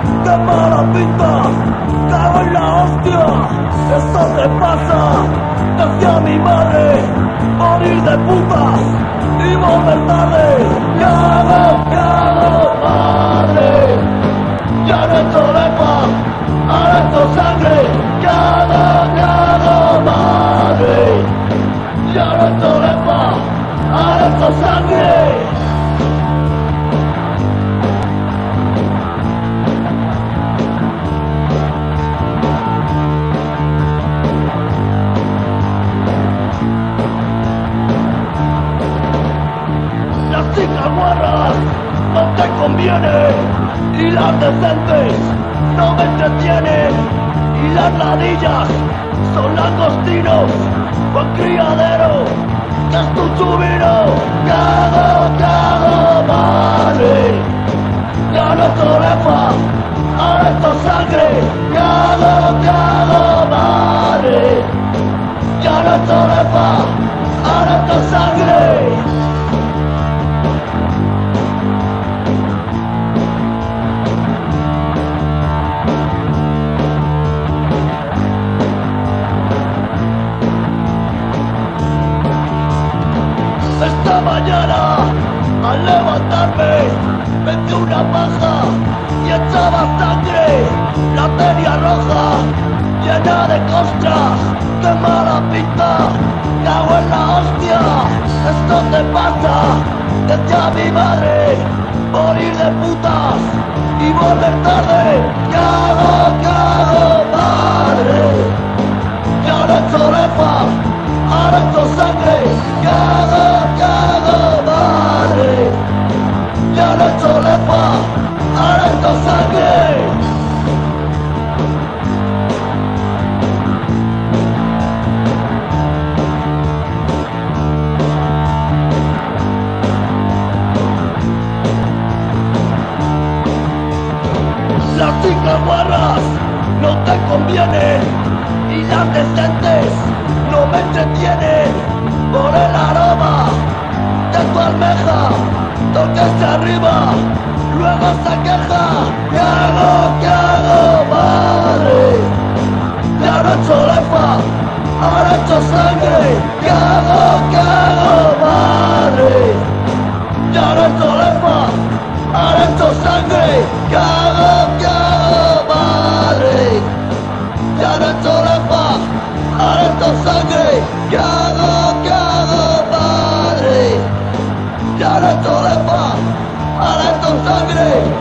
¡Qué mala pinta! ¡Cago en la hostia! ¡Esto te pasa! Decía mi madre, morir de putas y volver tarde. ¡Cago, madre! Ya no he hecho lefa, ahora esto sangre. ¡Cago, madre! Ya no he hecho lefa, ahora esto sangre. Las chicas guarras no te convienen y las decentes no me entretienen y las ladillas son langostinos o el criadero que es tu chubino. Cago, madre, ya no es tolefa, ahora esto es sangre. Cago, madre, ya no es tolefa, ahora esto es sangre. Esta mañana, al levantarme, metí una paja y echaba sangre. La tenía roja, llena de costras, qué mala pinta, cago en la hostia. Esto te pasa, decía mi madre, morir de putas y volver tarde. Cago, madre, ya no he hecho lefa, ahora esto es sangre. Cago, madre, ya no he hecho lefa, ahora esto es sangre. Las chicas guarras no te convienen y las decentes no me entretienen. Por el aroma de tu almeja, toques arriba, luego se queja. Cago, madre, ya no he hecho lefa, ahora he hecho sangre. Cago, madre, ya no he hecho lefa, ahora he hecho sangre. Cago, madre, ya no he hecho lefa, ahora he hecho sangre. Cago, madre, ya no he hecho lefa, ahora esto es sangre.